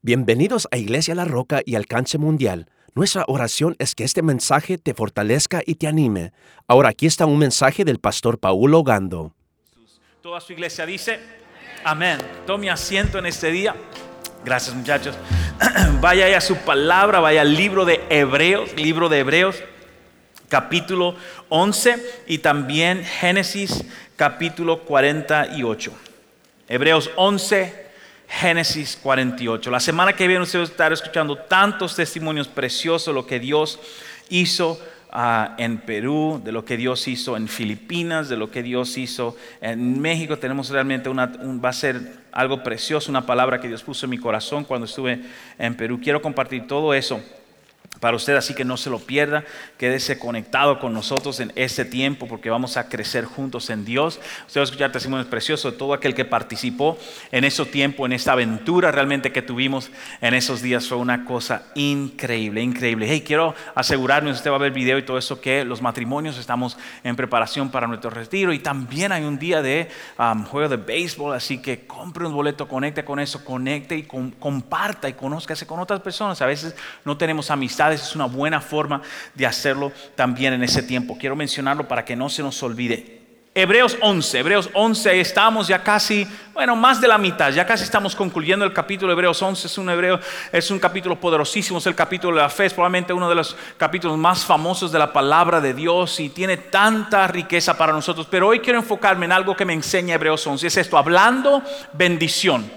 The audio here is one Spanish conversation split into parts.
Bienvenidos a Iglesia La Roca y Alcance Mundial. Nuestra oración es que este mensaje te fortalezca y te anime. Ahora aquí está un mensaje del pastor Paulo Gando. Toda su iglesia dice, amén. Tome asiento en este día. Gracias, muchachos. Vaya ahí a su palabra, vaya al libro de Hebreos, capítulo 11 y también Génesis, capítulo 48. Hebreos 11, Génesis 48. La semana que viene ustedes estarán escuchando tantos testimonios preciosos de lo que Dios hizo en Perú, de lo que Dios hizo en Filipinas, de lo que Dios hizo en México. Tenemos realmente va a ser algo precioso, una palabra que Dios puso en mi corazón cuando estuve en Perú. Quiero compartir todo eso para usted, así que no se lo pierda. Quédese conectado con nosotros en este tiempo porque vamos a crecer juntos en Dios. Usted va a escuchar testimonios preciosos de todo aquel que participó en ese tiempo, en esta aventura realmente que tuvimos en esos días. Fue una cosa increíble, increíble. Hey, quiero asegurarme, usted va a ver video y todo eso, que los matrimonios estamos en preparación para nuestro retiro y también hay un día de juego de béisbol, así que compre un boleto, conecte con eso, conecte y comparta y conózcase con otras personas. A veces no tenemos amistades. Es una buena forma de hacerlo también en ese tiempo. Quiero mencionarlo para que no se nos olvide. Hebreos 11, estamos ya casi, más de la mitad, ya casi estamos concluyendo el capítulo de Hebreos 11. Es un capítulo poderosísimo, es el capítulo de la fe, es probablemente uno de los capítulos más famosos de la palabra de Dios y tiene tanta riqueza para nosotros. Pero hoy quiero enfocarme en algo que me enseña Hebreos 11, es esto: hablando bendición.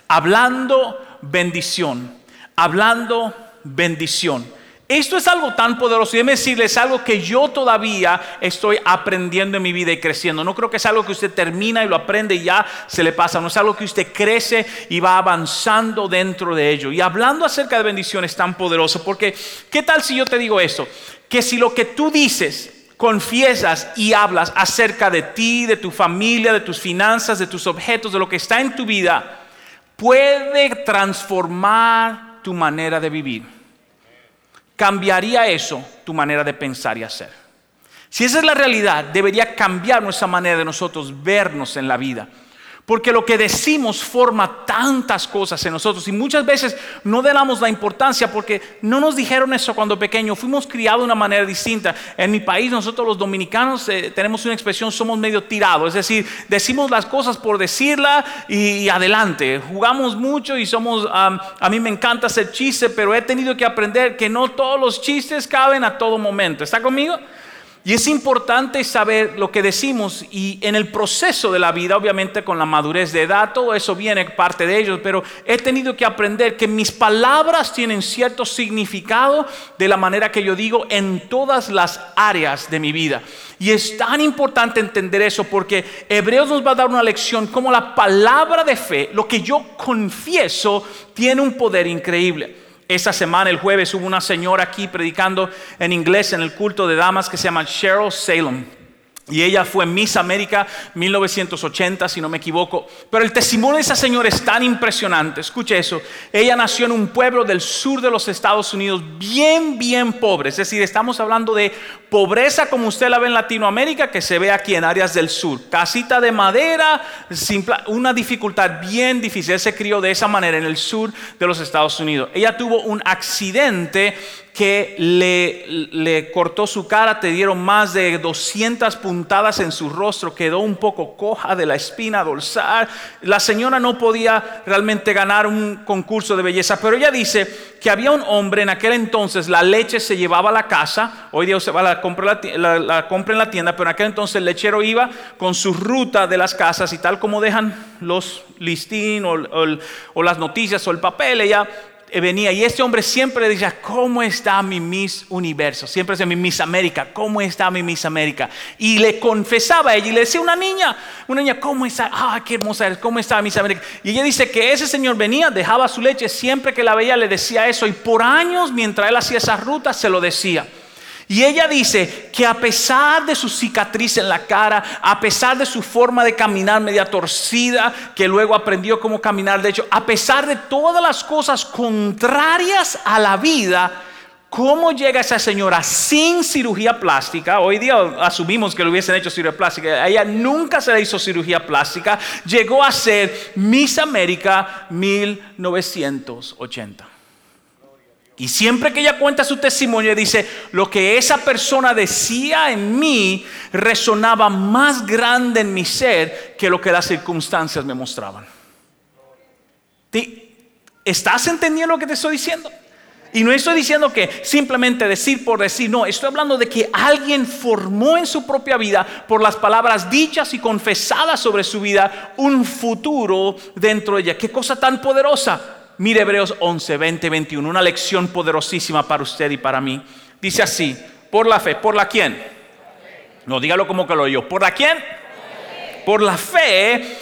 Esto es algo tan poderoso y déjeme decirles algo que yo todavía estoy aprendiendo en mi vida y creciendo. No creo que es algo que usted termina y lo aprende y ya se le pasa. No es algo que usted crece y va avanzando dentro de ello. Y hablando acerca de bendición es tan poderoso porque ¿qué tal si yo te digo esto? Que si lo que tú dices, confiesas y hablas acerca de ti, de tu familia, de tus finanzas, de tus objetos, de lo que está en tu vida, puede transformar tu manera de vivir. ¿Cambiaría eso tu manera de pensar y hacer? Si esa es la realidad, debería cambiar nuestra manera de nosotros vernos en la vida. Porque lo que decimos forma tantas cosas en nosotros y muchas veces no le damos la importancia porque no nos dijeron eso cuando pequeños. Fuimos criados de una manera distinta. En mi país, nosotros los dominicanos tenemos una expresión: somos medio tirados. Es decir, decimos las cosas por decirla y adelante. Jugamos mucho y somos, a mí me encanta hacer chistes, pero he tenido que aprender que no todos los chistes caben a todo momento. ¿Está conmigo? Y es importante saber lo que decimos y en el proceso de la vida, obviamente con la madurez de edad, todo eso viene parte de ellos, pero he tenido que aprender que mis palabras tienen cierto significado de la manera que yo digo en todas las áreas de mi vida. Y es tan importante entender eso porque Hebreos nos va a dar una lección como la palabra de fe, lo que yo confieso, tiene un poder increíble. Esta semana, el jueves, hubo una señora aquí predicando en inglés en el culto de damas que se llama Cheryl Salem. Y ella fue Miss América 1980, si no me equivoco. Pero el testimonio de esa señora es tan impresionante. Escuche eso. Ella nació en un pueblo del sur de los Estados Unidos bien pobre. Es decir, estamos hablando de pobreza como usted la ve en Latinoamérica, que se ve aquí en áreas del sur. Casita de madera, una dificultad bien difícil. Ella se crió de esa manera en el sur de los Estados Unidos. Ella tuvo un accidente que le cortó su cara, te dieron más de 200 puntadas en su rostro, quedó un poco coja de la espina dorsal. La señora no podía realmente ganar un concurso de belleza, pero ella dice que había un hombre en aquel entonces, la leche se llevaba a la casa. Hoy día se va la compra en la tienda, pero en aquel entonces el lechero iba con su ruta de las casas y tal como dejan los listín o las noticias o el papel, ella venía y este hombre siempre le decía: ¿cómo está mi Miss Universo? Siempre decía: mi Miss América, ¿cómo está mi Miss América? Y le confesaba a ella y le decía: una niña, ¿cómo está? Qué hermosa eres, ¿cómo está Miss América? Y ella dice que ese señor venía, dejaba su leche, siempre que la veía le decía eso, y por años mientras él hacía esa ruta se lo decía. Y ella dice que a pesar de su cicatriz en la cara, a pesar de su forma de caminar media torcida, que luego aprendió cómo caminar, de hecho, a pesar de todas las cosas contrarias a la vida, ¿Cómo llega esa señora sin cirugía plástica? Hoy día asumimos que le hubiesen hecho cirugía plástica. A ella nunca se le hizo cirugía plástica. Llegó a ser Miss América 1980. Y siempre que ella cuenta su testimonio, dice, lo que esa persona decía en mí resonaba más grande en mi ser que lo que las circunstancias me mostraban. ¿Estás entendiendo lo que te estoy diciendo? Y no estoy diciendo que simplemente decir por decir, no, estoy hablando de que alguien formó en su propia vida, por las palabras dichas y confesadas sobre su vida, un futuro dentro de ella. ¿Qué cosa tan poderosa? Mire Hebreos 11, 20, 21, una lección poderosísima para usted y para mí. Dice así, por la fe, ¿por la quién? No, dígalo como que lo oyó. ¿Por la quién? Por la fe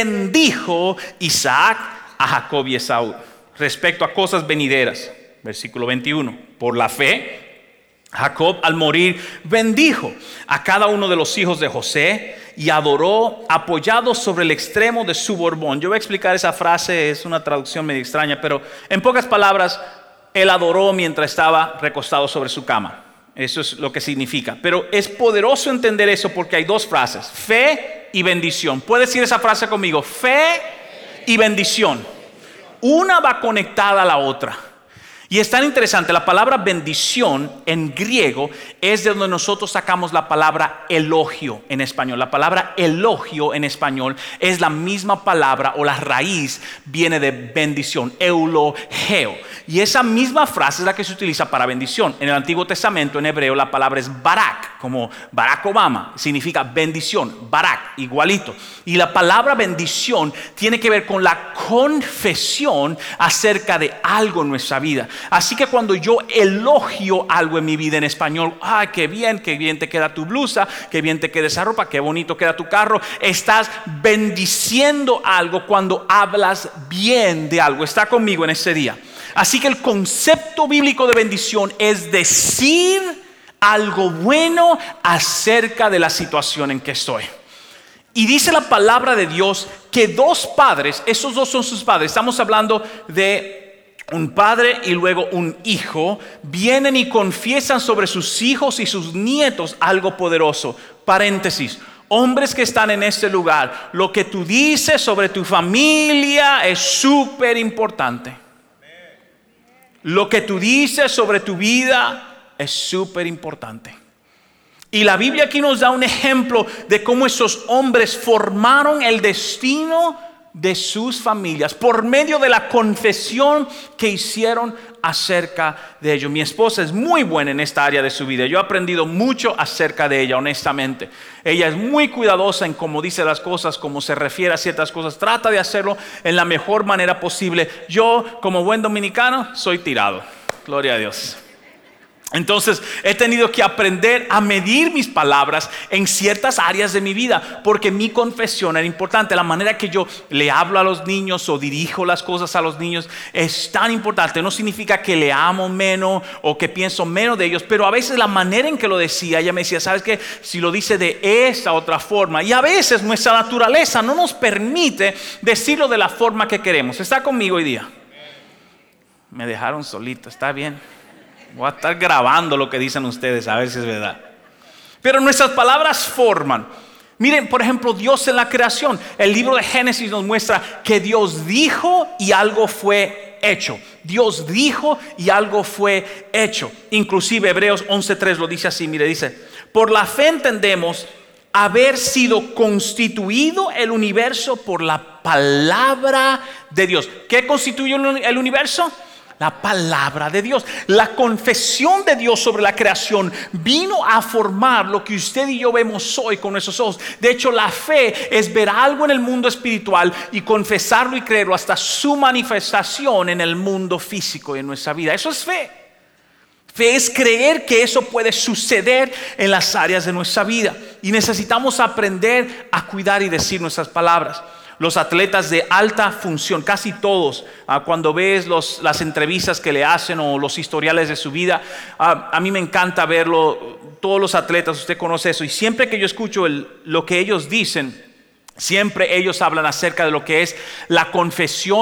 bendijo Isaac a Jacob y Esaú respecto a cosas venideras. Versículo 21. Por la fe, Jacob al morir bendijo a cada uno de los hijos de José y adoró apoyado sobre el extremo de su bordón. Yo voy a explicar esa frase, es una traducción medio extraña, pero en pocas palabras, él adoró mientras estaba recostado sobre su cama. Eso es lo que significa. Pero es poderoso entender eso porque hay dos frases, fe y bendición. ¿Puedes decir esa frase conmigo? Fe y bendición. Una va conectada a la otra. Y es tan interesante, la palabra bendición en griego es de donde nosotros sacamos la palabra elogio en español. La palabra elogio en español es la misma palabra o la raíz viene de bendición, eulogeo. Y esa misma frase es la que se utiliza para bendición. En el Antiguo Testamento, en hebreo, la palabra es barak, como Barack Obama, significa bendición, barak, igualito. Y la palabra bendición tiene que ver con la confesión acerca de algo en nuestra vida. Así que cuando yo elogio algo en mi vida en español, ¡ay, qué bien te queda tu blusa, qué bien te queda esa ropa, qué bonito queda tu carro! Estás bendiciendo algo cuando hablas bien de algo. Está conmigo en este día. Así que el concepto bíblico de bendición es decir algo bueno acerca de la situación en que estoy. Y dice la palabra de Dios que dos padres, esos dos son sus padres, estamos hablando de un padre y luego un hijo, vienen y confiesan sobre sus hijos y sus nietos algo poderoso. Paréntesis, hombres que están en este lugar, lo que tú dices sobre tu familia es súper importante. Lo que tú dices sobre tu vida es súper importante. Y la Biblia aquí nos da un ejemplo de cómo esos hombres formaron el destino de sus familias por medio de la confesión que hicieron acerca de ello. Mi esposa es muy buena en esta área de su vida. Yo he aprendido mucho acerca de ella, honestamente. Ella es muy cuidadosa en cómo dice las cosas, cómo se refiere a ciertas cosas. Trata de hacerlo en la mejor manera posible. Yo, como buen dominicano, soy tirado. Gloria a Dios. Entonces he tenido que aprender a medir mis palabras en ciertas áreas de mi vida, porque mi confesión era importante. La manera que yo le hablo a los niños o dirijo las cosas a los niños es tan importante. No significa que le amo menos o que pienso menos de ellos, pero a veces la manera en que lo decía, ella me decía, ¿sabes qué? Si lo dice de esta otra forma. Y a veces nuestra naturaleza no nos permite decirlo de la forma que queremos. ¿Está conmigo hoy día? Me dejaron solito, está bien. Voy a estar grabando lo que dicen ustedes, a ver si es verdad. Pero nuestras palabras forman. Miren, por ejemplo, Dios en la creación. El libro de Génesis nos muestra que Dios dijo y algo fue hecho. Dios dijo y algo fue hecho. Inclusive Hebreos 11:3 lo dice así. Mire, dice, por la fe entendemos haber sido constituido el universo por la palabra de Dios. ¿Qué constituye el universo? La palabra de Dios. La confesión de Dios sobre la creación vino a formar lo que usted y yo vemos hoy con nuestros ojos. De hecho, la fe es ver algo en el mundo espiritual y confesarlo y creerlo hasta su manifestación en el mundo físico y en nuestra vida. Eso es fe. Fe es creer que eso puede suceder en las áreas de nuestra vida. Y necesitamos aprender a cuidar y decir nuestras palabras. Los atletas de alta función, casi todos, cuando ves las entrevistas que le hacen o los historiales de su vida, a mí me encanta verlo, todos los atletas, usted conoce eso, y siempre que yo escucho lo que ellos dicen, siempre ellos hablan acerca de lo que es la confesión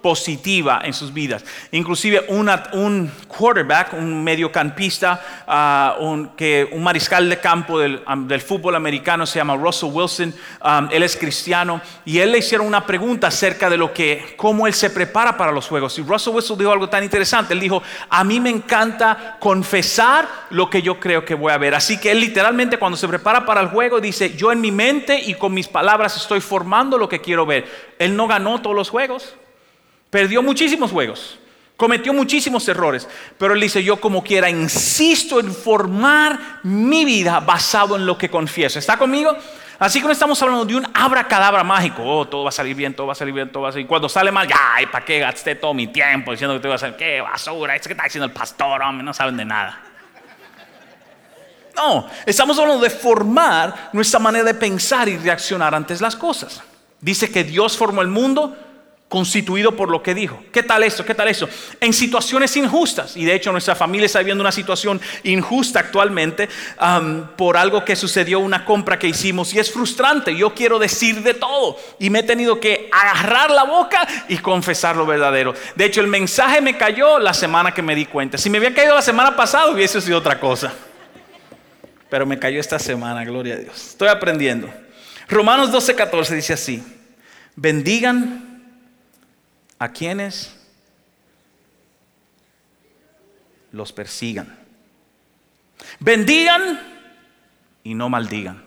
positiva en sus vidas. Inclusive un quarterback, un mediocampista, un mariscal de campo del fútbol americano se llama Russell Wilson. Él es cristiano y él le hicieron una pregunta acerca de cómo él se prepara para los juegos. Y Russell Wilson dijo algo tan interesante. Él dijo, a mí me encanta confesar lo que yo creo que voy a ver. Así que él literalmente cuando se prepara para el juego dice, yo en mi mente y con mis palabras estoy formando lo que quiero ver. Él no ganó todos los juegos, perdió muchísimos juegos, cometió muchísimos errores, pero él dice, yo como quiera insisto en formar mi vida basado en lo que confieso. ¿Está conmigo? Así que no estamos hablando de un abracadabra mágico. Oh, todo va a salir bien, todo va a salir bien, todo va a salir bien. Cuando sale mal, ay, ¿para qué gasté todo mi tiempo diciendo que te iba a hacer? ¡Qué basura! ¿Qué está diciendo el pastor? Hombre, no saben de nada. No, estamos hablando de formar nuestra manera de pensar y reaccionar ante las cosas. Dice que Dios formó el mundo constituido por lo que dijo. ¿Qué tal esto? ¿Qué tal eso? En situaciones injustas. Y de hecho nuestra familia está viviendo una situación injusta actualmente por algo que sucedió, una compra que hicimos. Y es frustrante. Yo quiero decir de todo. Y me he tenido que agarrar la boca y confesar lo verdadero. De hecho el mensaje me cayó la semana que me di cuenta. Si me había caído la semana pasada hubiese sido otra cosa. Pero me cayó esta semana, gloria a Dios. Estoy aprendiendo. Romanos 12:14 dice así. Bendigan a quienes los persigan. Bendigan y no maldigan.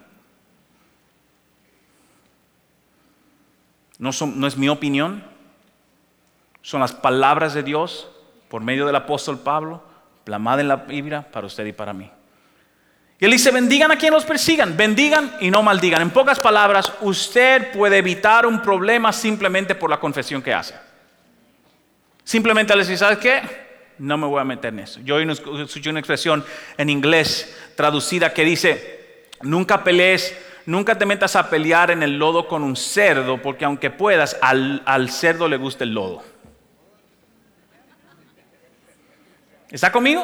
No es mi opinión. Son las palabras de Dios por medio del apóstol Pablo, plasmada en la Biblia para usted y para mí. Y él dice, bendigan a quien los persigan, bendigan y no maldigan. En pocas palabras, usted puede evitar un problema simplemente por la confesión que hace. Simplemente al decir, ¿sabes qué? No me voy a meter en eso. Yo hoy escuché una expresión en inglés traducida que dice, nunca pelees, nunca te metas a pelear en el lodo con un cerdo, porque aunque puedas, al cerdo le gusta el lodo. ¿Está conmigo?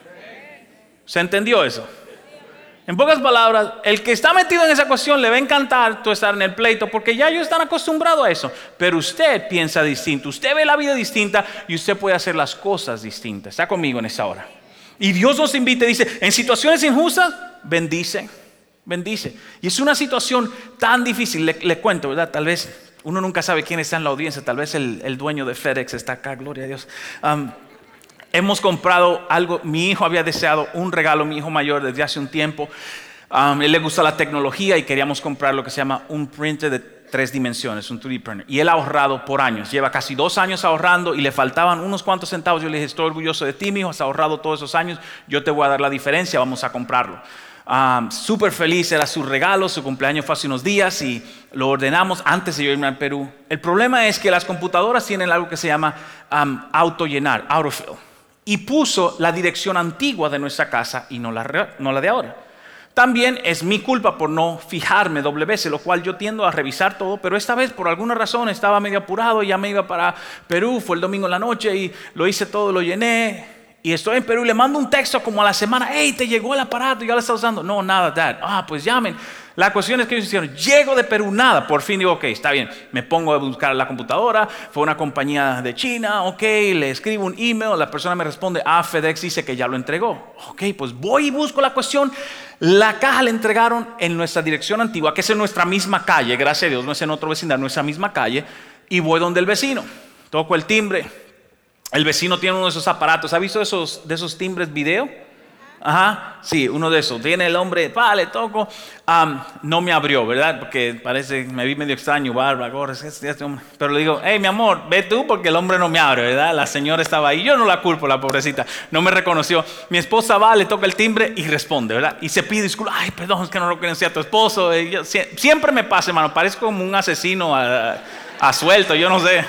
¿Se entendió eso? En pocas palabras, el que está metido en esa cuestión le va a encantar tú estar en el pleito porque ya ellos están acostumbrados a eso. Pero usted piensa distinto, usted ve la vida distinta y usted puede hacer las cosas distintas. Está conmigo en esa hora. Y Dios nos invita y dice, en situaciones injustas, bendice, bendice. Y es una situación tan difícil, le cuento, ¿verdad? Tal vez uno nunca sabe quién está en la audiencia, tal vez el dueño de FedEx está acá, gloria a Dios. Hemos comprado algo, mi hijo había deseado un regalo, mi hijo mayor desde hace un tiempo. Él le gusta la tecnología y queríamos comprar lo que se llama un printer de 3 dimensiones, un 3D printer. Y él ha ahorrado por años, lleva casi 2 años ahorrando y le faltaban unos cuantos centavos. Yo le dije, estoy orgulloso de ti, mi hijo, has ahorrado todos esos años, yo te voy a dar la diferencia, vamos a comprarlo. Súper feliz, era su regalo, su cumpleaños fue hace unos días y lo ordenamos antes de yo irme al Perú. El problema es que las computadoras tienen algo que se llama autollenar, autofill. Y puso la dirección antigua de nuestra casa y no la de ahora. También es mi culpa por no fijarme doble vez, lo cual yo tiendo a revisar todo, pero esta vez por alguna razón estaba medio apurado y ya me iba para Perú, fue el domingo en la noche y lo hice todo, lo llené. Y estoy en Perú y le mando un texto como a la semana, hey, te llegó el aparato, ya lo estás usando. No, nada, dad. Pues llamen. La cuestión es que ellos hicieron, llego de Perú, nada. Por fin digo, ok, está bien. Me pongo a buscar la computadora. Fue una compañía de China, ok, le escribo un email. La persona me responde, FedEx dice que ya lo entregó. Ok, pues voy y busco la cuestión. La caja la entregaron en nuestra dirección antigua, que es en nuestra misma calle, gracias a Dios, no es en otro vecindario, nuestra misma calle. Y voy donde el vecino. Toco el timbre. El vecino tiene uno de esos aparatos. ¿Ha visto de esos timbres video? Ajá, sí, uno de esos. Viene el hombre, le toco. No me abrió, ¿verdad? Porque me vi medio extraño, barba, gorra. Pero le digo, hey, mi amor, ve tú porque el hombre no me abre, ¿verdad? La señora estaba ahí. Yo no la culpo, la pobrecita. No me reconoció. Mi esposa va, le toca el timbre y responde, ¿verdad? Y se pide disculpas. Ay, perdón, es que no reconocí a tu esposo. Siempre me pasa, hermano. Parezco como un asesino a suelto, yo no sé.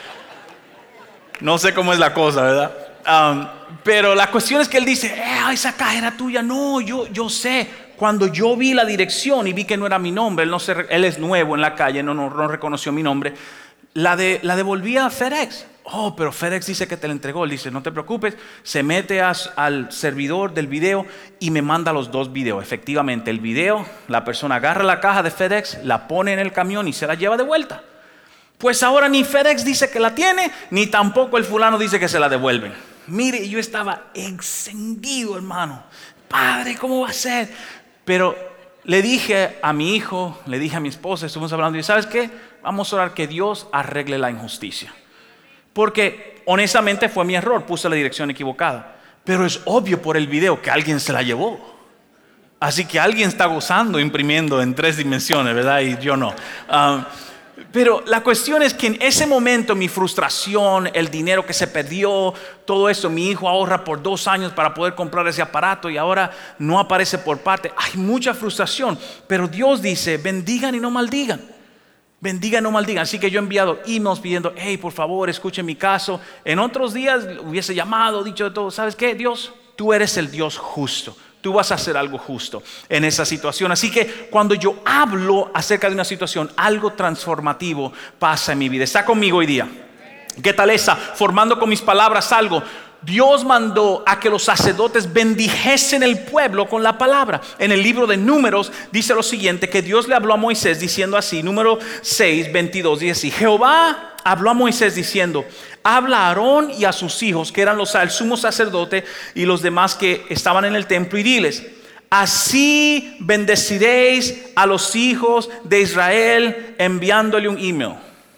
No sé cómo es la cosa, ¿verdad? Pero la cuestión es que él dice, esa caja era tuya. No, yo sé. Cuando yo vi la dirección y vi que no era mi nombre, él es nuevo en la calle, no reconoció mi nombre, la devolví a FedEx. Pero FedEx dice que te la entregó. Él dice, no te preocupes, se mete al servidor del video y me manda los 2 videos. Efectivamente, el video, la persona agarra la caja de FedEx, la pone en el camión y se la lleva de vuelta. Pues ahora ni FedEx dice que la tiene, ni tampoco el fulano dice que se la devuelven. Mire, yo estaba encendido, hermano. Padre, ¿cómo va a ser? Pero le dije a mi hijo, le dije a mi esposa, estuvimos hablando y ¿sabes qué? Vamos a orar que Dios arregle la injusticia. Porque honestamente fue mi error, puse la dirección equivocada. Pero es obvio por el video que alguien se la llevó. Así que alguien está gozando imprimiendo en 3 dimensiones, ¿verdad? Y yo no. Pero la cuestión es que en ese momento mi frustración, el dinero que se perdió, todo eso, mi hijo ahorra por 2 años para poder comprar ese aparato y ahora no aparece por parte. Hay mucha frustración, pero Dios dice, bendigan y no maldigan. Bendigan y no maldigan. Así que yo he enviado emails pidiendo, hey, por favor, escuchen mi caso. En otros días hubiese llamado, dicho de todo, ¿sabes qué, Dios? Tú eres el Dios justo. Tú vas a hacer algo justo en esa situación. Así que cuando yo hablo acerca de una situación, algo transformativo pasa en mi vida. ¿Está conmigo hoy día? ¿Qué tal esa? Formando con mis palabras algo. Dios mandó a que los sacerdotes bendijesen el pueblo con la palabra. En el libro de Números dice lo siguiente, que Dios le habló a Moisés diciendo así, número 6, 22, dice así, Jehová habló a Moisés diciendo, habla a Aarón y a sus hijos, que eran el sumo sacerdote y los demás que estaban en el templo, y diles, así bendeciréis a los hijos de Israel enviándole un email.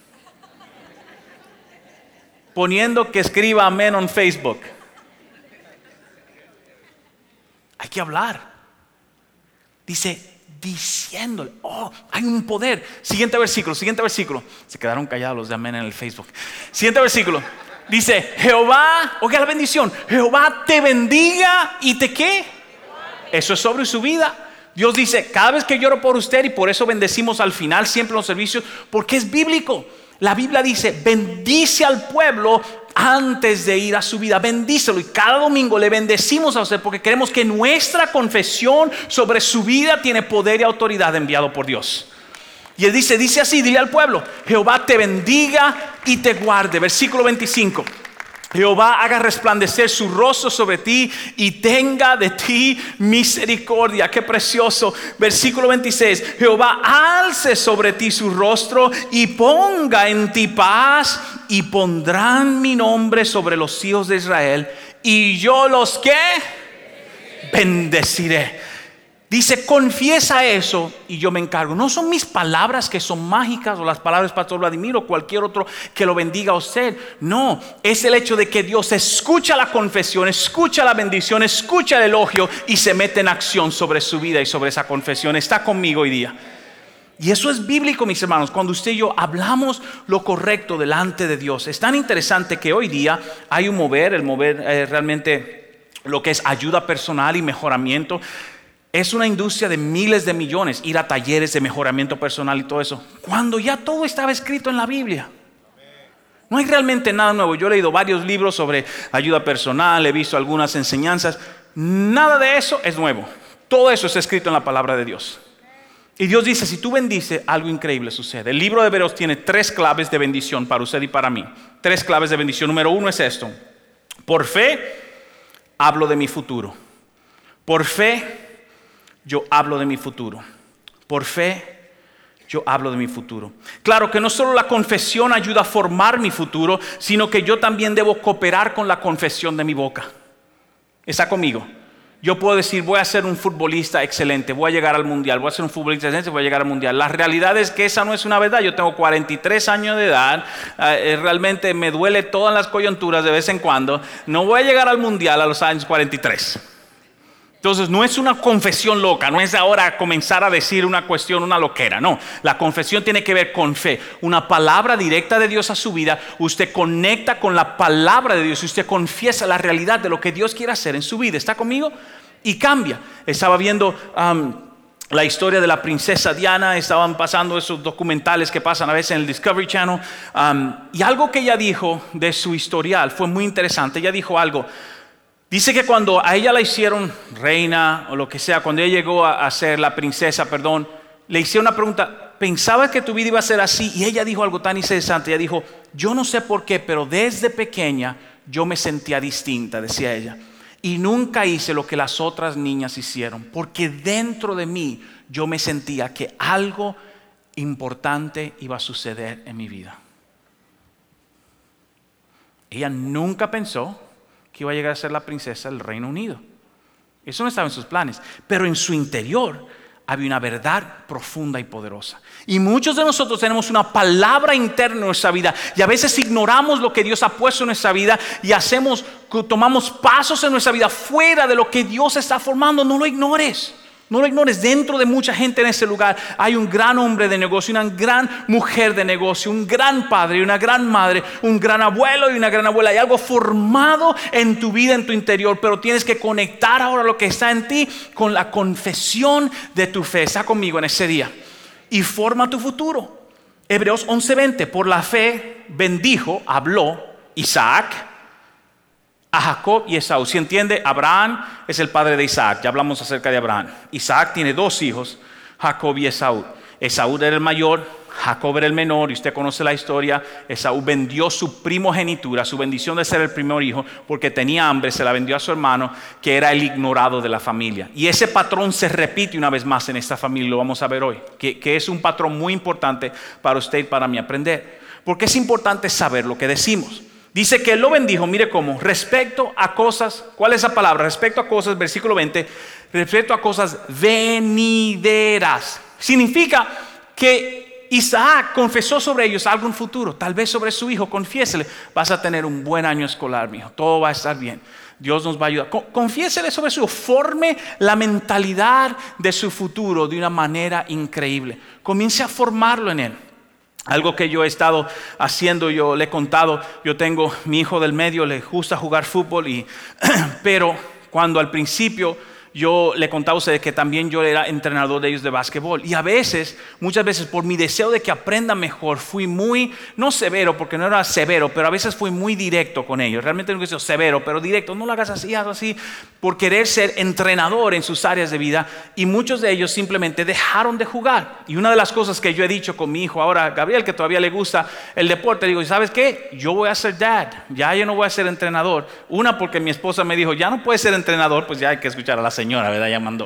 Poniendo que escriba amén en Facebook. Hay que hablar. Dice, diciéndole, oh, hay un poder. Siguiente versículo. Se quedaron callados los de amén en el Facebook. Siguiente versículo. Dice, Jehová, oiga la bendición. Jehová te bendiga y te ¿qué? Eso es sobre su vida. Dios dice, cada vez que lloro por usted, y por eso bendecimos al final siempre los servicios, porque es bíblico. La Biblia dice, bendice al pueblo antes de ir a su vida. Bendícelo, y cada domingo le bendecimos a usted porque queremos que nuestra confesión sobre su vida tiene poder y autoridad enviado por Dios. Y él dice así, dile al pueblo, Jehová te bendiga y te guarde. Versículo 25. Jehová haga resplandecer su rostro sobre ti y tenga de ti misericordia. Qué precioso. Versículo 26. Jehová alce sobre ti su rostro y ponga en ti paz, y pondrán mi nombre sobre los hijos de Israel, y yo los que bendeciré. Dice, confiesa eso y yo me encargo. No son mis palabras que son mágicas, o las palabras del pastor Vladimir o cualquier otro que lo bendiga a usted. No, es el hecho de que Dios escucha la confesión, escucha la bendición, escucha el elogio y se mete en acción sobre su vida y sobre esa confesión. Está conmigo hoy día. Y eso es bíblico, mis hermanos, cuando usted y yo hablamos lo correcto delante de Dios. Es tan interesante que hoy día hay un mover, realmente lo que es ayuda personal y mejoramiento. Es una industria de miles de millones, ir a talleres de mejoramiento personal y todo eso, cuando ya todo estaba escrito en la Biblia. No hay realmente nada nuevo. Yo he leído varios libros sobre ayuda personal, he visto algunas enseñanzas. Nada de eso es nuevo. Todo eso está escrito en la palabra de Dios. Y Dios dice, si tú bendices, algo increíble sucede. El libro de Hebreos tiene 3 claves de bendición para usted y para mí. 3 claves de bendición. Número 1 es esto. Por fe, hablo de mi futuro. Por fe, yo hablo de mi futuro. Por fe, yo hablo de mi futuro. Claro que no solo la confesión ayuda a formar mi futuro, sino que yo también debo cooperar con la confesión de mi boca. ¿Está conmigo? Yo puedo decir, voy a ser un futbolista excelente, voy a llegar al mundial, voy a ser un futbolista excelente, voy a llegar al mundial. La realidad es que esa no es una verdad. Yo tengo 43 años de edad, realmente me duele todas las coyunturas de vez en cuando. No voy a llegar al mundial a los años 43. Entonces no es una confesión loca, no es ahora comenzar a decir una cuestión, una loquera, no. La confesión tiene que ver con fe, una palabra directa de Dios a su vida. Usted conecta con la palabra de Dios, usted confiesa la realidad de lo que Dios quiere hacer en su vida. ¿Está conmigo? Y cambia. Estaba viendo la historia de la princesa Diana, estaban pasando esos documentales que pasan a veces en el Discovery Channel, y algo que ella dijo de su historial fue muy interesante. Ella dijo algo. Dice que cuando a ella la hicieron reina o lo que sea, cuando ella llegó a ser la princesa, le hicieron una pregunta, ¿pensabas que tu vida iba a ser así? Y ella dijo algo tan interesante. Ella dijo, yo no sé por qué, pero desde pequeña yo me sentía distinta, decía ella. Y nunca hice lo que las otras niñas hicieron, porque dentro de mí yo me sentía que algo importante iba a suceder en mi vida. ella nunca pensó que iba a llegar a ser la princesa del Reino Unido. Eso no estaba en sus planes, pero en su interior había una verdad profunda y poderosa. Y muchos de nosotros tenemos una palabra interna en nuestra vida y a veces ignoramos lo que Dios ha puesto en nuestra vida y tomamos pasos en nuestra vida fuera de lo que Dios está formando. No lo ignores. No lo ignores. Dentro de mucha gente en ese lugar hay un gran hombre de negocio, una gran mujer de negocio, un gran padre y una gran madre, un gran abuelo y una gran abuela. Hay algo formado en tu vida, en tu interior, pero tienes que conectar ahora lo que está en ti con la confesión de tu fe. Está conmigo en ese día. Y forma tu futuro. Hebreos 11:20. Por la fe habló Isaac a Jacob y Esaú. Si entiende, Abraham es el padre de Isaac. Ya hablamos acerca de Abraham. Isaac tiene 2 hijos, Jacob y Esaú. Esaú era el mayor, Jacob era el menor. Y usted conoce la historia. Esaú vendió su primogenitura, su bendición de ser el primer hijo, porque tenía hambre. Se la vendió a su hermano, que era el ignorado de la familia. Y ese patrón se repite una vez más en esta familia. Lo vamos a ver hoy, que es un patrón muy importante para usted y para mí aprender. Porque es importante saber lo que decimos. Dice que él lo bendijo, mire cómo, respecto a cosas, ¿cuál es esa palabra? Respecto a cosas, versículo 20, respecto a cosas venideras. Significa que Isaac confesó sobre ellos algo en futuro, tal vez sobre su hijo. Confiésele, vas a tener un buen año escolar, mi hijo, todo va a estar bien. Dios nos va a ayudar. Confiésele sobre su hijo, forme la mentalidad de su futuro de una manera increíble. Comience a formarlo en él. Algo que yo he estado haciendo, yo le he contado, yo tengo mi hijo del medio, le gusta jugar fútbol, pero cuando al principio yo le contaba a ustedes que también yo era entrenador de ellos de básquetbol. Y muchas veces por mi deseo de que aprenda mejor, fui muy, no severo, porque no era severo, pero a veces fui muy directo con ellos. Realmente no quiero ser severo, pero directo. No lo hagas así, hazlo así, por querer ser entrenador en sus áreas de vida. Y muchos de ellos simplemente dejaron de jugar. Y una de las cosas que yo he dicho con mi hijo ahora, Gabriel, que todavía le gusta el deporte, digo, ¿sabes qué? Yo voy a ser dad, ya yo no voy a ser entrenador. Una, porque mi esposa me dijo, ya no puedes ser entrenador, pues ya hay que escuchar a la señora, ¿verdad? Ya mandó.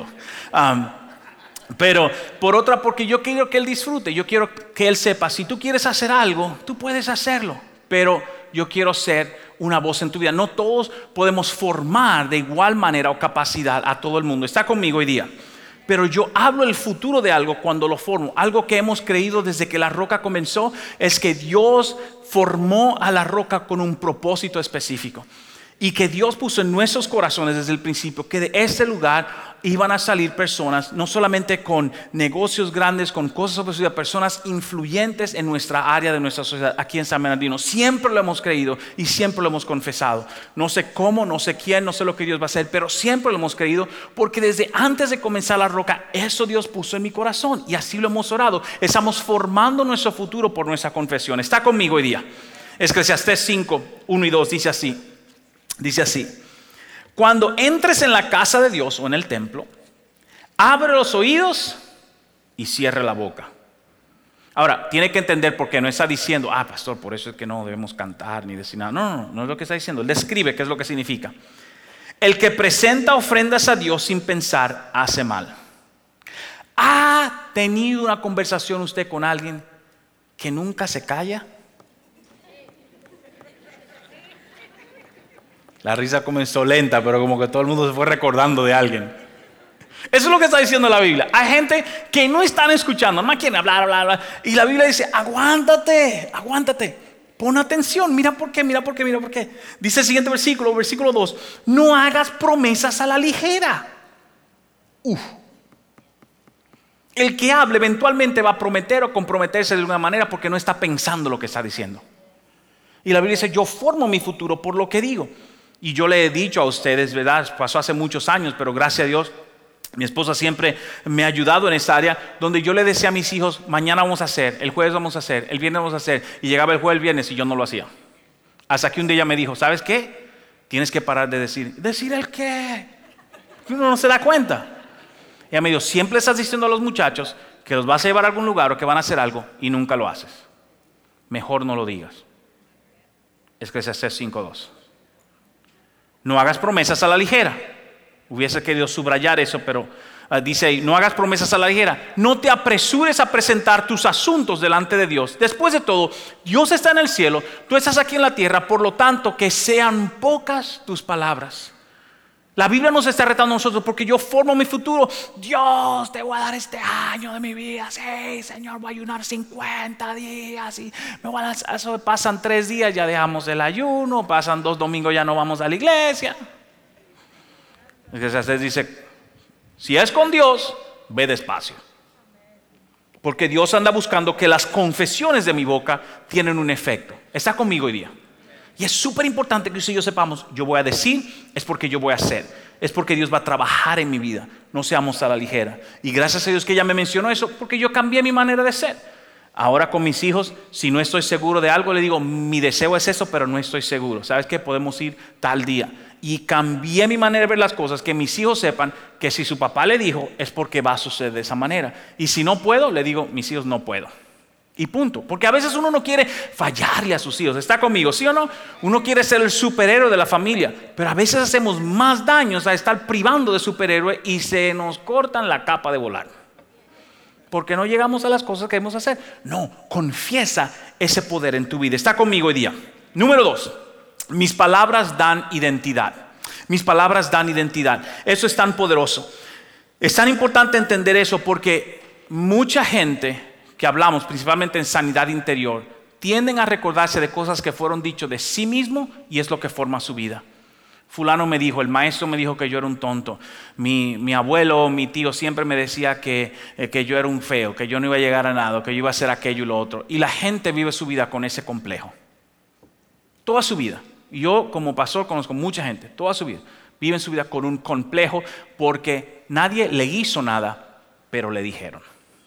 Pero por otra, porque yo quiero que él disfrute, yo quiero que él sepa, si tú quieres hacer algo, tú puedes hacerlo, pero yo quiero ser una voz en tu vida. No todos podemos formar de igual manera o capacidad a todo el mundo. Está conmigo hoy día. Pero yo hablo el futuro de algo cuando lo formo. Algo que hemos creído desde que la roca comenzó es que Dios formó a la roca con un propósito específico. Y que Dios puso en nuestros corazones desde el principio que de ese lugar iban a salir personas, no solamente con negocios grandes, con cosas sobre su vida, personas influyentes en nuestra área de nuestra sociedad, aquí en San Bernardino. Siempre lo hemos creído y siempre lo hemos confesado. No sé cómo, no sé quién, no sé lo que Dios va a hacer, pero siempre lo hemos creído porque desde antes de comenzar la roca, eso Dios puso en mi corazón y así lo hemos orado. Estamos formando nuestro futuro por nuestra confesión. Está conmigo hoy día. Eclesiastés 5, 1 y 2 dice así. Dice así: cuando entres en la casa de Dios o en el templo, abre los oídos y cierre la boca. Ahora, tiene que entender por qué no está diciendo, pastor, por eso es que no debemos cantar ni decir nada. No es lo que está diciendo. Él describe qué es lo que significa. El que presenta ofrendas a Dios sin pensar hace mal. ¿Ha tenido una conversación usted con alguien que nunca se calla? La risa comenzó lenta, pero como que todo el mundo se fue recordando de alguien. Eso es lo que está diciendo la Biblia. Hay gente que no están escuchando, no quieren hablar. Y la Biblia dice, aguántate. Pon atención, mira por qué. Dice el siguiente versículo 2. No hagas promesas a la ligera. El que hable eventualmente va a prometer o comprometerse de alguna manera porque no está pensando lo que está diciendo. Y la Biblia dice, yo formo mi futuro por lo que digo. Y yo le he dicho a ustedes, ¿verdad? Pasó hace muchos años, pero gracias a Dios, mi esposa siempre me ha ayudado en esa área, donde yo le decía a mis hijos, mañana vamos a hacer, el jueves vamos a hacer, el viernes vamos a hacer. Y llegaba el jueves, el viernes y yo no lo hacía. Hasta que un día ella me dijo, ¿sabes qué? Tienes que parar de decir el qué. Uno no se da cuenta. Ella me dijo, siempre estás diciendo a los muchachos que los vas a llevar a algún lugar o que van a hacer algo y nunca lo haces. Mejor no lo digas. Eclesiastés 5:2. No hagas promesas a la ligera. Hubiese querido subrayar eso, pero Dice ahí, no hagas promesas a la ligera. No te apresures a presentar tus asuntos delante de Dios. Después de todo, Dios está en el cielo, tú estás aquí en la tierra, por lo tanto, que sean pocas tus palabras. La Biblia nos está retando a nosotros porque yo formo mi futuro. Dios, te voy a dar este año de mi vida. Sí, Señor, voy a ayunar 50 días. Y me voy a lanzar. Eso pasan 3 días, ya dejamos el ayuno. Pasan 2 domingos, ya no vamos a la iglesia. Entonces dice, si es con Dios, ve despacio. Porque Dios anda buscando que las confesiones de mi boca tienen un efecto. ¿Está conmigo hoy día? Y es súper importante que usted y yo sepamos, yo voy a decir, es porque yo voy a hacer. Es porque Dios va a trabajar en mi vida. No seamos a la ligera. Y gracias a Dios que ella me mencionó eso, porque yo cambié mi manera de ser. Ahora con mis hijos, si no estoy seguro de algo, le digo, mi deseo es eso, pero no estoy seguro. ¿Sabes qué? Podemos ir tal día. Y cambié mi manera de ver las cosas, que mis hijos sepan que si su papá le dijo, es porque va a suceder de esa manera. Y si no puedo, le digo, mis hijos no puedo. Y punto. Porque a veces uno no quiere fallarle a sus hijos. ¿Está conmigo? ¿Sí o no? Uno quiere ser el superhéroe de la familia. Pero a veces hacemos más daños a estar privando de superhéroe y se nos cortan la capa de volar. Porque no llegamos a las cosas que debemos hacer. No, confiesa ese poder en tu vida. ¿Está conmigo hoy día? Número 2. Mis palabras dan identidad. Mis palabras dan identidad. Eso es tan poderoso. Es tan importante entender eso porque mucha gente que hablamos, principalmente en sanidad interior, tienden a recordarse de cosas que fueron dichas de sí mismo y es lo que forma su vida. Fulano me dijo, el maestro me dijo que yo era un tonto. Mi abuelo, mi tío siempre me decía que yo era un feo, que yo no iba a llegar a nada, que yo iba a hacer aquello y lo otro. Y la gente vive su vida con ese complejo. Toda su vida. Y yo como pastor conozco mucha gente, toda su vida. Viven su vida con un complejo porque nadie le hizo nada, pero le dijeron.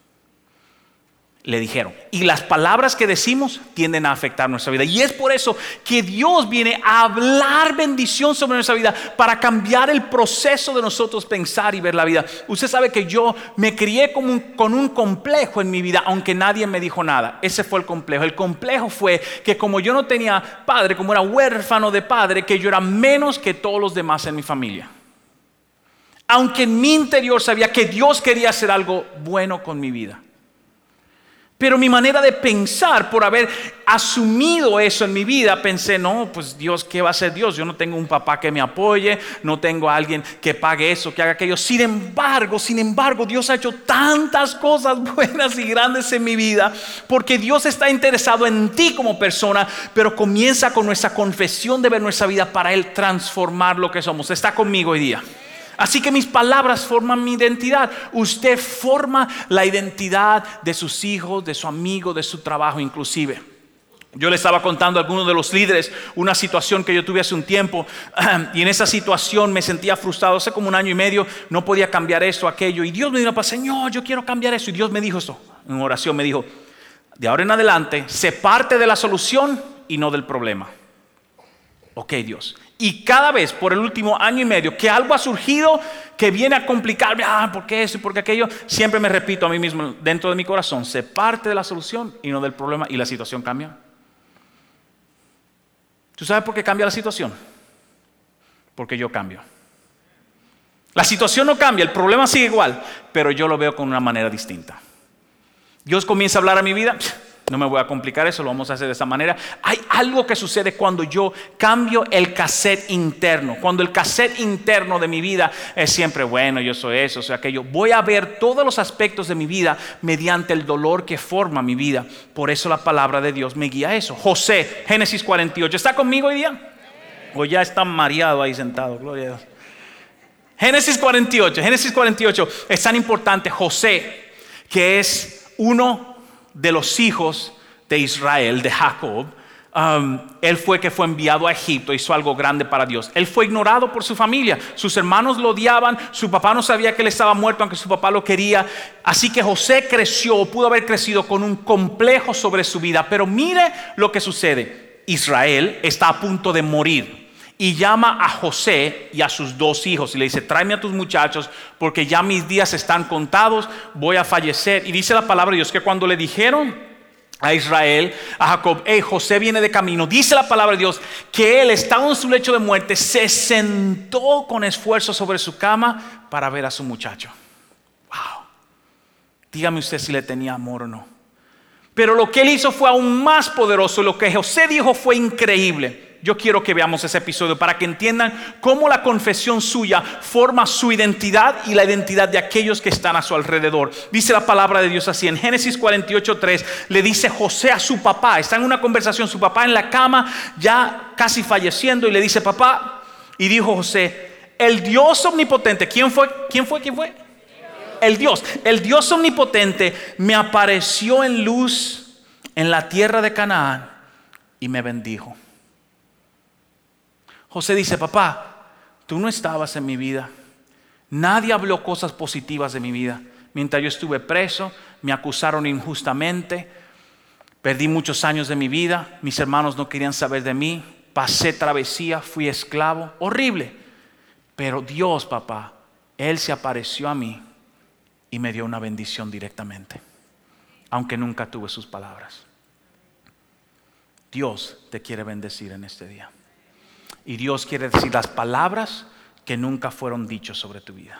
Le dijeron. Y las palabras que decimos tienden a afectar nuestra vida. Y es por eso que Dios viene a hablar bendición sobre nuestra vida para cambiar el proceso de nosotros pensar y ver la vida. Usted sabe que yo me crié con un complejo en mi vida, aunque nadie me dijo nada. Ese fue el complejo. El complejo fue que como yo no tenía padre, como era huérfano de padre, que yo era menos que todos los demás en mi familia. Aunque en mi interior sabía que Dios quería hacer algo bueno con mi vida. Pero mi manera de pensar, por haber asumido eso en mi vida, pensé, no, pues Dios, ¿qué va a hacer Dios? Yo no tengo un papá que me apoye, no tengo a alguien que pague eso, que haga aquello. Sin embargo, Dios ha hecho tantas cosas buenas y grandes en mi vida, porque Dios está interesado en ti como persona, pero comienza con nuestra confesión de ver nuestra vida para Él transformar lo que somos. ¿Está conmigo hoy día? Así que mis palabras forman mi identidad. Usted forma la identidad de sus hijos, de su amigo, de su trabajo inclusive. Yo le estaba contando a algunos de los líderes una situación que yo tuve hace un tiempo y en esa situación me sentía frustrado. Hace como 1 año y medio no podía cambiar esto, aquello. Y Dios me dijo, Señor, yo quiero cambiar eso. Y Dios me dijo esto, en oración me dijo, de ahora en adelante, sé parte de la solución y no del problema. Ok, Dios. Y cada vez por el último 1 año y medio que algo ha surgido que viene a complicarme, ¿por qué eso y por qué aquello? Siempre me repito a mí mismo dentro de mi corazón, sé parte de la solución y no del problema, y la situación cambia. ¿Tú sabes por qué cambia la situación? Porque yo cambio. La situación no cambia, el problema sigue igual, pero yo lo veo con una manera distinta. Dios comienza a hablar a mi vida. No me voy a complicar eso, lo vamos a hacer de esa manera. Hay algo que sucede cuando yo cambio el cassette interno. Cuando el cassette interno de mi vida es siempre, bueno, yo soy eso, soy aquello. Voy a ver todos los aspectos de mi vida mediante el dolor que forma mi vida. Por eso la palabra de Dios me guía a eso. José, Génesis 48. ¿Está conmigo hoy día? O ya está mareado ahí sentado, gloria a Dios. Génesis 48 es tan importante. José, que es uno de los hijos de Israel, de Jacob, él fue que fue enviado a Egipto, hizo algo grande para Dios. Él fue ignorado por su familia, sus hermanos lo odiaban, su papá no sabía que él estaba muerto aunque su papá lo quería. Así que José pudo haber crecido con un complejo sobre su vida. Pero mire lo que sucede. Israel está a punto de morir y llama a José y a sus 2 hijos y le dice, tráeme a tus muchachos porque ya mis días están contados, voy a fallecer. Y dice la palabra de Dios que cuando le dijeron a Israel, a Jacob, José viene de camino, dice la palabra de Dios que él, estaba en su lecho de muerte, se sentó con esfuerzo sobre su cama para ver a su muchacho. Dígame usted si le tenía amor o no. Pero lo que él hizo fue aún más poderoso. Lo que José dijo fue increíble. Yo quiero que veamos ese episodio para que entiendan cómo la confesión suya forma su identidad y la identidad de aquellos que están a su alrededor. Dice la palabra de Dios así. En Génesis 48:3 le dice José a su papá. Está en una conversación, su papá en la cama, ya casi falleciendo, y le dice: papá. Y dijo José: el Dios omnipotente. ¿Quién fue? El Dios omnipotente me apareció en luz en la tierra de Canaán y me bendijo. José dice: papá, tú no estabas en mi vida. Nadie habló cosas positivas de mi vida. Mientras yo estuve preso, me acusaron injustamente. Perdí muchos años de mi vida. Mis hermanos no querían saber de mí. Pasé travesía, fui esclavo. Horrible. Pero Dios, papá, Él se apareció a mí y me dio una bendición directamente, aunque nunca tuve sus palabras. Dios te quiere bendecir en este día. Y Dios quiere decir las palabras que nunca fueron dichas sobre tu vida.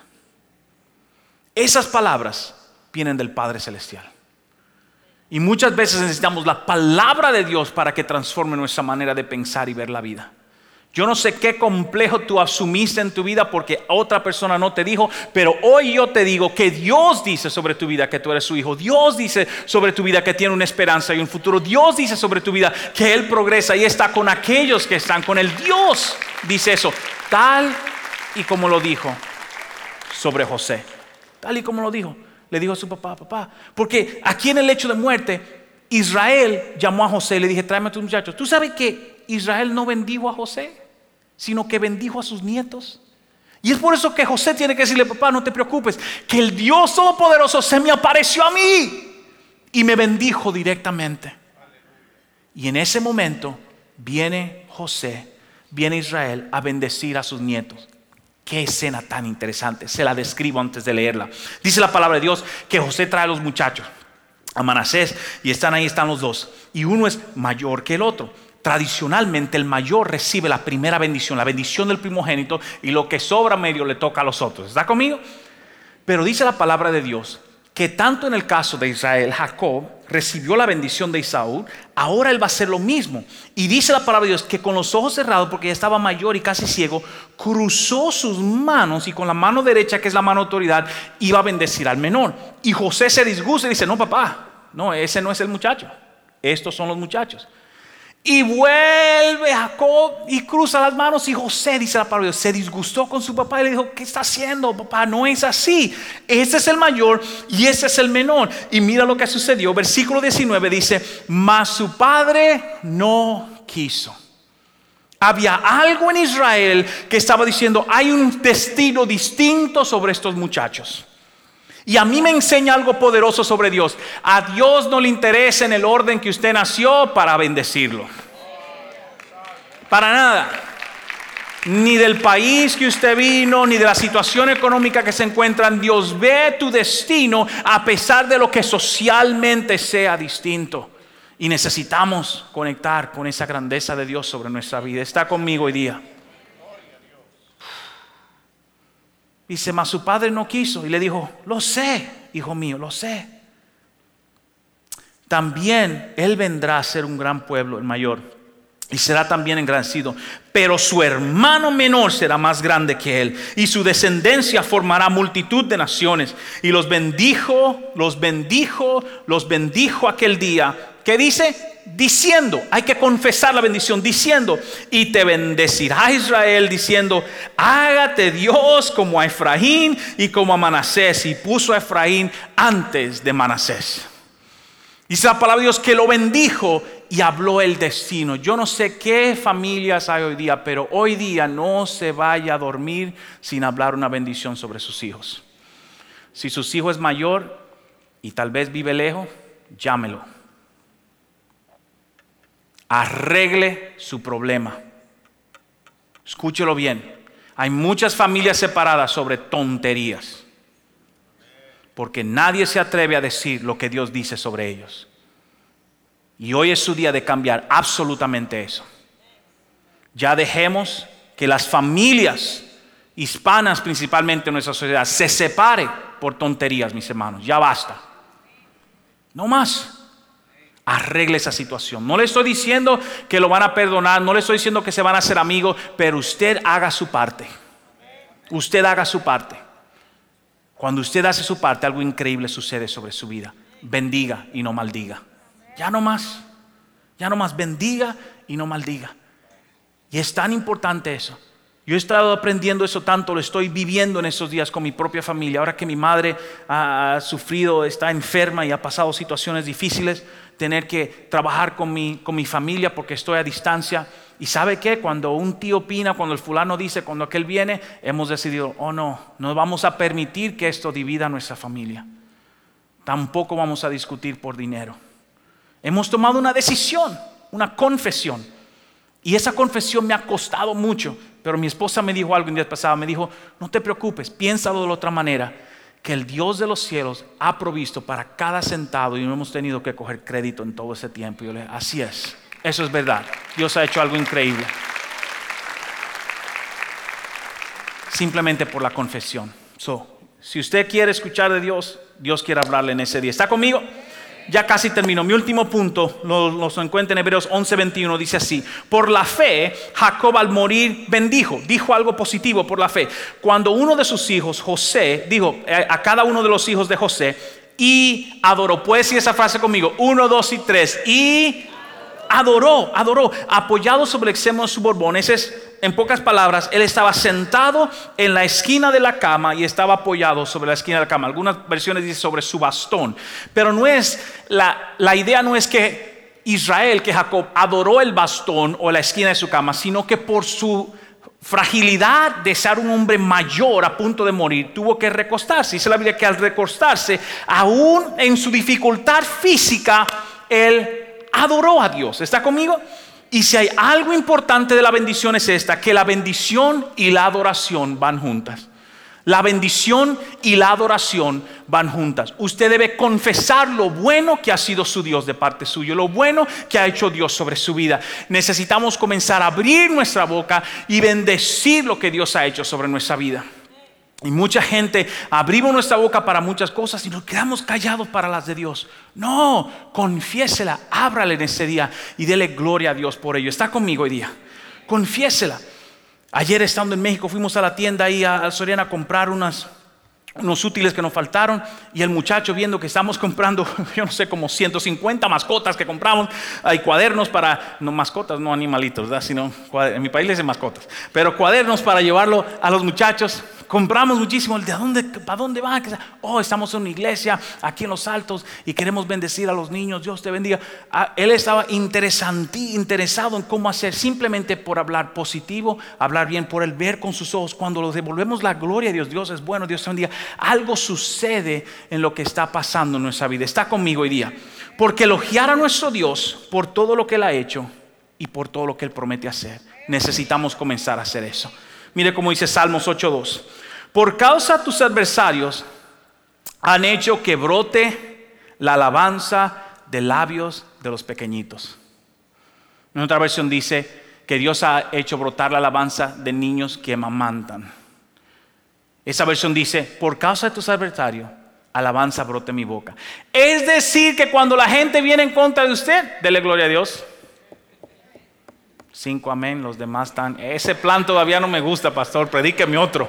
Esas palabras vienen del Padre Celestial. Y muchas veces necesitamos la palabra de Dios para que transforme nuestra manera de pensar y ver la vida. Yo no sé qué complejo tú asumiste en tu vida porque otra persona no te dijo, pero hoy yo te digo que Dios dice sobre tu vida que tú eres su hijo. Dios dice sobre tu vida que tiene una esperanza y un futuro. Dios dice sobre tu vida que Él progresa y está con aquellos que están con Él. Dios dice eso, tal y como lo dijo sobre José. Tal y como lo dijo. Le dijo a su papá. Porque aquí en el lecho de muerte, Israel llamó a José y le dije: tráeme a tus muchachos. ¿Tú sabes que Israel no bendijo a José, sino que bendijo a sus nietos? Y es por eso que José tiene que decirle: papá, no te preocupes, que el Dios Todopoderoso se me apareció a mí y me bendijo directamente. Y en ese momento viene Israel a bendecir a sus nietos. Qué escena tan interesante. Se la describo antes de leerla. Dice la palabra de Dios que José trae a los muchachos, a Manasés, y están los dos. Y uno es mayor que el otro. Tradicionalmente el mayor recibe la primera bendición, la bendición del primogénito, y lo que sobra medio le toca a los otros. ¿Está conmigo? Pero dice la palabra de Dios que tanto en el caso de Israel, Jacob recibió la bendición de Esaú, ahora él va a hacer lo mismo. Y dice la palabra de Dios que con los ojos cerrados, porque ya estaba mayor y casi ciego, cruzó sus manos y con la mano derecha, que es la mano de autoridad, iba a bendecir al menor. Y José se disgusta y dice: no, papá, no, ese no es el muchacho, estos son los muchachos. Y vuelve Jacob y cruza las manos, y José, dice la palabra de Dios, se disgustó con su papá y le dijo: ¿qué está haciendo, papá? No es así. Ese es el mayor y ese es el menor. Y mira lo que sucedió. Versículo 19 dice: mas su padre no quiso. Había algo en Israel que estaba diciendo: hay un destino distinto sobre estos muchachos. Y a mí me enseña algo poderoso sobre Dios. A Dios no le interesa en el orden que usted nació para bendecirlo. Para nada. Ni del país que usted vino, ni de la situación económica que se encuentran. Dios ve tu destino a pesar de lo que socialmente sea distinto. Y necesitamos conectar con esa grandeza de Dios sobre nuestra vida. Está conmigo hoy día. Dice: mas su padre no quiso. Y le dijo: lo sé, hijo mío, lo sé. También él vendrá a ser un gran pueblo, el mayor, y será también engrandecido. Pero su hermano menor será más grande que él, y su descendencia formará multitud de naciones. Y los bendijo aquel día. ¿Qué dice? Diciendo, hay que confesar la bendición, diciendo: y te bendecirá Israel, diciendo: hágate Dios como a Efraín y como a Manasés. Y puso a Efraín antes de Manasés. Dice la palabra de Dios que lo bendijo y habló el destino. Yo no sé qué familias hay hoy día, pero hoy día no se vaya a dormir sin hablar una bendición sobre sus hijos. Si sus hijos es mayor y tal vez vive lejos, llámelo. Arregle su problema. Escúchelo bien. Hay muchas familias separadas sobre tonterías, porque nadie se atreve a decir lo que Dios dice sobre ellos. Y hoy es su día de cambiar absolutamente eso. Ya dejemos que las familias hispanas, principalmente en nuestra sociedad, se separen por tonterías, mis hermanos. Ya basta. No más. Arregle esa situación. No le estoy diciendo que lo van a perdonar, no le estoy diciendo que se van a hacer amigos, pero usted haga su parte. Usted haga su parte. Cuando usted hace su parte, algo increíble sucede sobre su vida. Bendiga y no maldiga. Ya no más. Ya no más bendiga y no maldiga. Y es tan importante eso. Yo he estado aprendiendo eso tanto, lo estoy viviendo en estos días con mi propia familia. Ahora que mi madre ha sufrido, está enferma y ha pasado situaciones difíciles, tener que trabajar con mi familia porque estoy a distancia. Y ¿sabe qué? Cuando un tío opina, cuando el fulano dice, cuando aquel viene, hemos decidido, no vamos a permitir que esto divida a nuestra familia. Tampoco vamos a discutir por dinero. Hemos tomado una decisión, una confesión. Y esa confesión me ha costado mucho. Pero mi esposa me dijo algo el día pasado, me dijo, no te preocupes, piénsalo de la otra manera, que el Dios de los cielos ha provisto para cada centavo y no hemos tenido que coger crédito en todo ese tiempo. Y yo le dije, así es, eso es verdad, Dios ha hecho algo increíble. Simplemente por la confesión. Si usted quiere escuchar de Dios, Dios quiere hablarle en ese día. ¿Está conmigo? Ya casi termino. Mi último punto lo encuentra en Hebreos 11:21. Dice así: por la fe, Jacob al morir dijo algo positivo por la fe. Cuando uno de sus hijos, José, dijo a cada uno de los hijos de José, y adoró. Puedes decir esa frase conmigo: 1, 2 y 3. Y adoró, apoyado sobre el extremo de su bordón. En pocas palabras, él estaba sentado en la esquina de la cama y estaba apoyado sobre la esquina de la cama. Algunas versiones dicen sobre su bastón. Pero no es la idea no es que Jacob adoró el bastón o la esquina de su cama, sino que por su fragilidad de ser un hombre mayor a punto de morir, tuvo que recostarse. Dice la Biblia que al recostarse, aún en su dificultad física, él adoró a Dios. ¿Está conmigo? Y si hay algo importante de la bendición es esta, que la bendición y la adoración van juntas. La bendición y la adoración van juntas. Usted debe confesar lo bueno que ha sido su Dios de parte suya, lo bueno que ha hecho Dios sobre su vida. Necesitamos comenzar a abrir nuestra boca y bendecir lo que Dios ha hecho sobre nuestra vida. Y mucha gente abrimos nuestra boca para muchas cosas y nos quedamos callados para las de Dios. No, confiésela, ábrale en ese día y dele gloria a Dios por ello. ¿Está conmigo hoy día? Confiésela. Ayer estando en México fuimos a la tienda ahí a Soriana a comprar unos útiles que nos faltaron, y el muchacho, viendo que estamos comprando, yo no sé, como 150 mascotas que compramos, hay cuadernos para, no mascotas, no animalitos, ¿verdad? Sino, en mi país les dicen mascotas, pero cuadernos para llevarlo a los muchachos. Compramos muchísimo. ¿Para dónde van? Estamos en una iglesia aquí en Los Altos y queremos bendecir a los niños. Dios te bendiga. Él estaba interesado en cómo hacer, simplemente por hablar positivo, hablar bien, por el ver con sus ojos. Cuando los devolvemos la gloria a Dios, Dios es bueno, Dios te bendiga, algo sucede en lo que está pasando en nuestra vida. Está conmigo hoy día. Porque elogiar a nuestro Dios por todo lo que Él ha hecho y por todo lo que Él promete hacer, necesitamos comenzar a hacer eso. Mire cómo dice Salmos 8:2. Por causa de tus adversarios han hecho que brote la alabanza de labios de los pequeñitos. En otra versión dice que Dios ha hecho brotar la alabanza de niños que amamantan. Esa versión dice: por causa de tus adversarios, alabanza brote mi boca. Es decir, que cuando la gente viene en contra de usted, dele gloria a Dios. 5 amén, los demás están. Ese plan todavía no me gusta, pastor, predíqueme otro.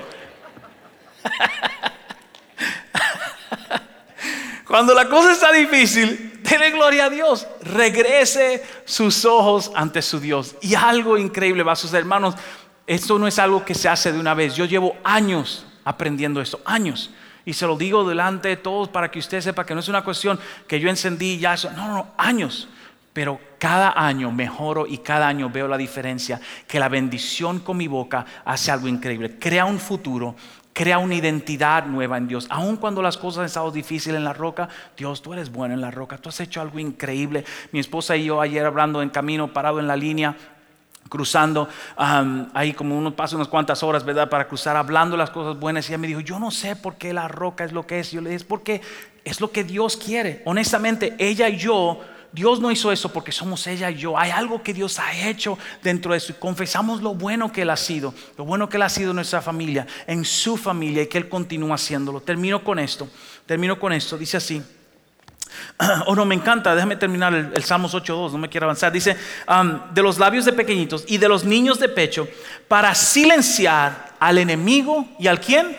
Cuando la cosa está difícil, dele gloria a Dios. Regrese sus ojos ante su Dios. Y algo increíble va a suceder, hermanos. Esto no es algo que se hace de una vez. Yo llevo años aprendiendo esto, años. Y se lo digo delante de todos para que usted sepa que no es una cuestión que yo encendí y ya. No, años. Pero cada año mejoro y cada año veo la diferencia, que la bendición con mi boca hace algo increíble. Crea un futuro, crea una identidad nueva en Dios. Aun cuando las cosas han estado difíciles en la roca, Dios, tú eres bueno en la roca, tú has hecho algo increíble. Mi esposa y yo ayer hablando en camino, parado en la línea, cruzando, ahí como unos pasos unas cuantas horas, ¿verdad? Para cruzar, hablando las cosas buenas. Y ella me dijo: yo no sé por qué la roca es lo que es. Yo le dije: es porque es lo que Dios quiere. Honestamente, ella y yo, Dios no hizo eso porque somos ella y yo. Hay algo que Dios ha hecho dentro de eso. Y confesamos lo bueno que Él ha sido. Lo bueno que Él ha sido en nuestra familia, en su familia, y que Él continúa haciéndolo. Termino con esto. Dice así: No, me encanta, déjame terminar el Salmos 8:2, no me quiero avanzar. Dice, de los labios de pequeñitos y de los niños de pecho, para silenciar al enemigo y al ¿quién?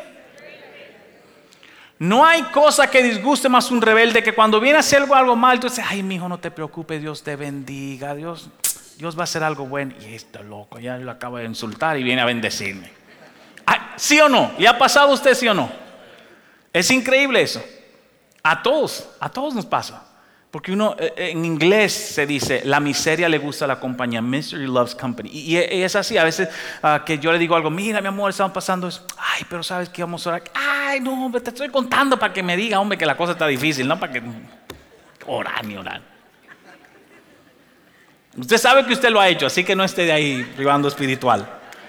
No hay cosa que disguste más un rebelde que cuando viene a hacer algo mal, tú dices, ay, mi hijo, no te preocupes, Dios te bendiga, Dios va a hacer algo bueno. Y este loco, ya lo acabo de insultar y viene a bendecirme. ¿Sí o no? ¿Le ha pasado a usted, sí o no? Es increíble eso. A todos nos pasa. Porque uno, en inglés se dice, la miseria le gusta la compañía. Misery loves company. Y es así, a veces que yo le digo algo, mira mi amor, estamos pasando eso. Ay, pero ¿sabes qué? Vamos a orar. Ay, no, te estoy contando para que me diga, hombre, que la cosa está difícil, no para que orar ni orar. Usted sabe que usted lo ha hecho, así que no esté de ahí privando espiritual.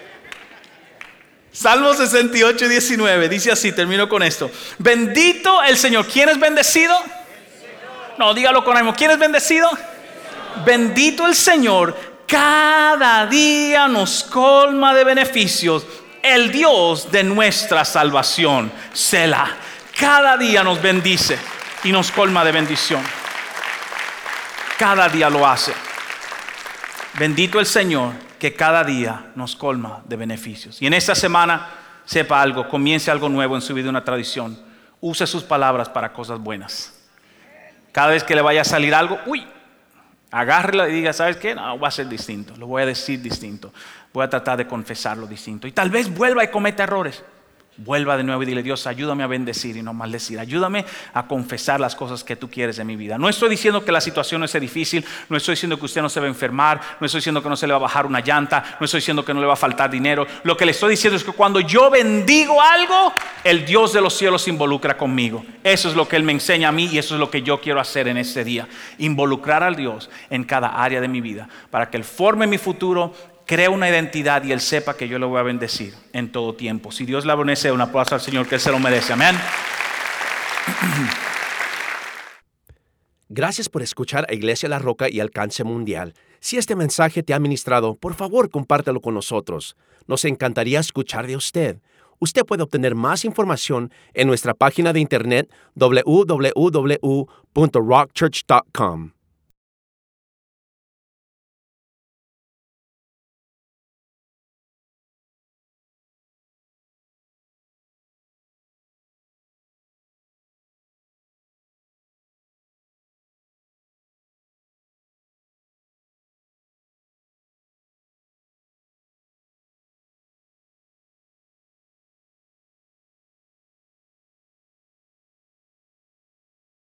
Salmo 68:19 dice así, termino con esto. Bendito el Señor. ¿Quién es bendecido? No, dígalo con ánimo. ¿Quién es bendecido? Bendito el Señor, cada día nos colma de beneficios, el Dios de nuestra salvación. Selah. Cada día nos bendice y nos colma de bendición. Cada día lo hace. Bendito el Señor, que cada día nos colma de beneficios. Y en esta semana, sepa algo, comience algo nuevo en su vida, una tradición. Use sus palabras para cosas buenas. Cada vez que le vaya a salir algo, agárrela y diga, ¿sabes qué? No, voy a hacer distinto, lo voy a decir distinto, voy a tratar de confesarlo distinto. Y tal vez vuelva y cometa errores. Vuelva de nuevo y dile, Dios, ayúdame a bendecir y no maldecir. Ayúdame a confesar las cosas que tú quieres de mi vida. No estoy diciendo que la situación no sea difícil. No estoy diciendo que usted no se va a enfermar. No estoy diciendo que no se le va a bajar una llanta. No estoy diciendo que no le va a faltar dinero. Lo que le estoy diciendo es que cuando yo bendigo algo, el Dios de los cielos se involucra conmigo. Eso es lo que Él me enseña a mí y eso es lo que yo quiero hacer en este día. Involucrar al Dios en cada área de mi vida para que Él forme mi futuro, crea una identidad y Él sepa que yo le voy a bendecir en todo tiempo. Si Dios la bendice, un aplauso al Señor, que Él se lo merece. Amén. Gracias por escuchar a Iglesia La Roca y Alcance Mundial. Si este mensaje te ha ministrado, por favor, compártelo con nosotros. Nos encantaría escuchar de usted. Usted puede obtener más información en nuestra página de internet www.rockchurch.com.